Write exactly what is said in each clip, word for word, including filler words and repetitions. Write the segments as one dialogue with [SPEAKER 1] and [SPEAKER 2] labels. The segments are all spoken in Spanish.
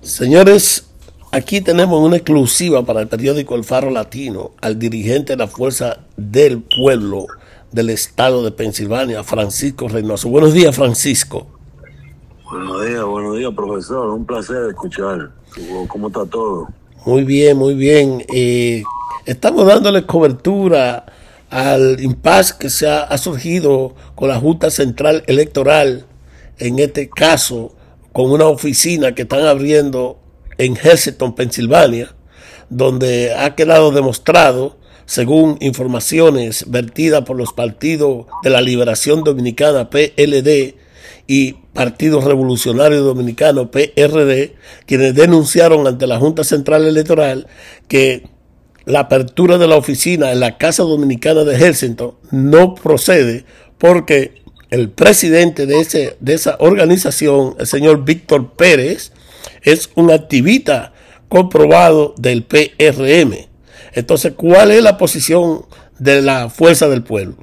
[SPEAKER 1] Señores, aquí tenemos una exclusiva para el periódico El Faro Latino al dirigente de la Fuerza del Pueblo del estado de Pensilvania, Francisco Reynoso. Buenos días, Francisco.
[SPEAKER 2] Buenos días, buenos días, profesor. Un placer escuchar. ¿Cómo está todo?
[SPEAKER 1] Muy bien, muy bien. Eh, estamos dándole cobertura al impasse que se ha, ha surgido con la Junta Central Electoral, en este caso, con una oficina que están abriendo en Lexington, Pensilvania, donde ha quedado demostrado, según informaciones vertidas por los partidos de la Liberación Dominicana, P L D, y Partido Revolucionario Dominicano, P R D, quienes denunciaron ante la Junta Central Electoral que la apertura de la oficina en la Casa Dominicana de Lexington no procede porque el presidente de, ese, de esa organización, el señor Víctor Pérez, es un activista comprobado del P R M. Entonces, ¿cuál es la posición de la Fuerza del Pueblo?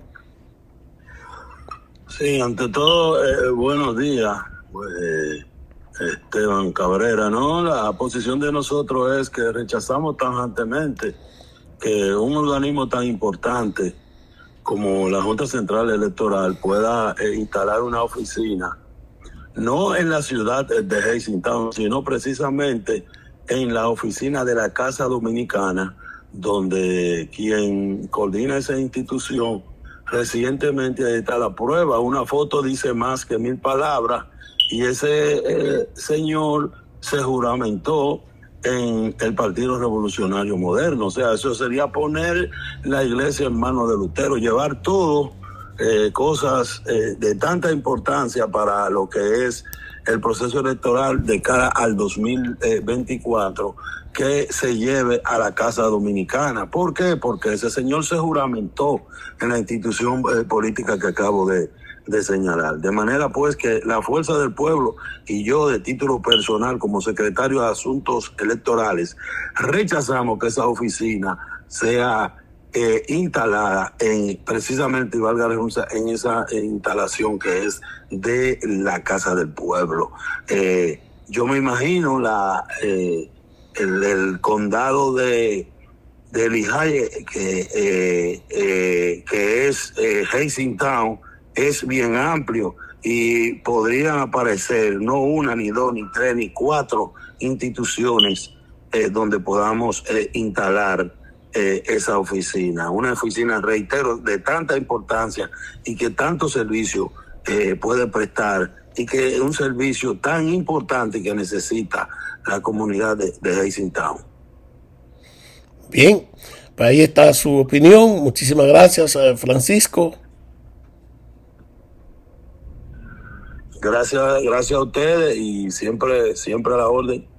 [SPEAKER 2] Sí, ante todo, eh, buenos días, pues, Esteban Cabrera, ¿no? La posición de nosotros es que rechazamos tajantemente que un organismo tan importante como la Junta Central Electoral pueda eh, instalar una oficina, no en la ciudad de Lexington, sino precisamente en la oficina de la Casa Dominicana, donde quien coordina esa institución recientemente está la prueba. Una foto dice más que mil palabras, y ese eh, señor se juramentó en el Partido Revolucionario Moderno. O sea, eso sería poner la iglesia en manos de Lutero, llevar todo, eh, cosas eh, de tanta importancia para lo que es el proceso electoral de cara al dos mil veinticuatro, que se lleve a la Casa Dominicana. ¿Por qué? Porque ese señor se juramentó en la institución eh, política que acabo de, de señalar. De manera pues que la Fuerza del Pueblo y yo, de título personal como secretario de Asuntos Electorales, rechazamos que esa oficina sea eh, instalada en, precisamente, y valga la redundancia, en esa eh, instalación que es de la Casa del Pueblo. Eh, yo me imagino la... Eh, El, el condado de, de Lehigh, que, eh, eh, que es eh, Lexington, es bien amplio y podrían aparecer no una, ni dos, ni tres, ni cuatro instituciones eh, donde podamos eh, instalar eh, esa oficina. Una oficina, reitero, de tanta importancia y que tanto servicio eh, puede prestar, y que es un servicio tan importante que necesita la comunidad de, de Lexington.
[SPEAKER 1] Bien, pues ahí está su opinión. Muchísimas gracias, Francisco.
[SPEAKER 2] Gracias, gracias a ustedes y siempre, siempre a la orden.